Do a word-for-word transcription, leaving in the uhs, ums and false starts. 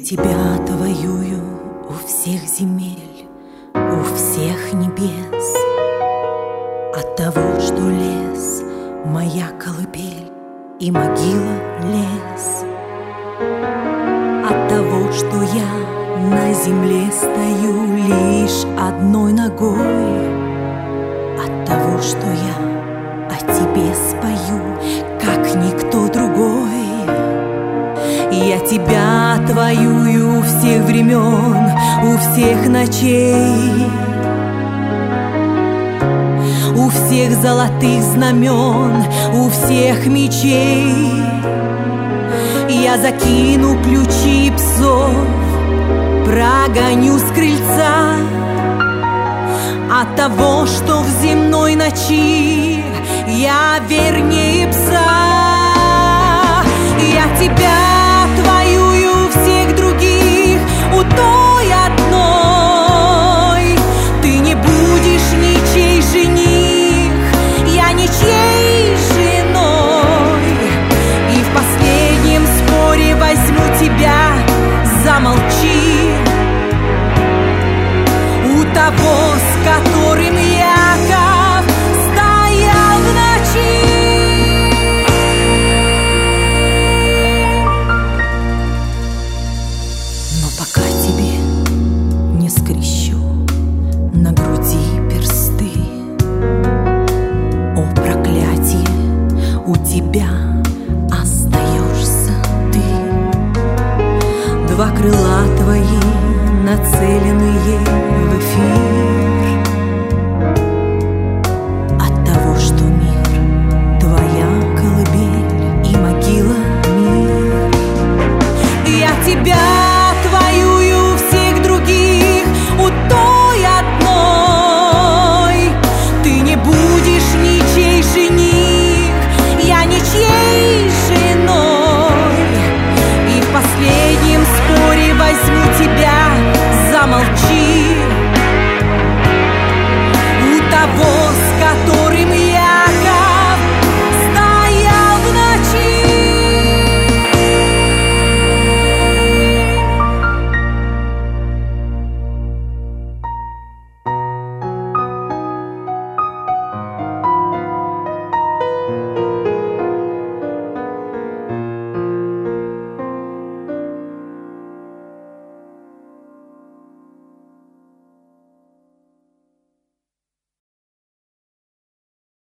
тебя-то воюю у всех земель, у всех небес. От того, что лес — моя колыбель и могила лес. От того, что я на земле стою лишь одной ногой. От того, что я о тебе спою, как никто другой. Я тебя отвоюю у всех времен, у всех ночей, у всех золотых знамен, у всех мечей. Я закину ключи псов, прогоню с крыльца. От того, что в земной ночи я вернее пса. Я тебя отвоюю у всех других, у той одной. Ты не будешь ничей жених, я ничьей женой. И в последнем споре возьму тебя, замолчи. У того, с которым Яков стоял в ночи. Но пока тебе не скрещу на груди персты, о проклятие, у тебя остаешься ты. Два крыла твои, нацеленные в эфир,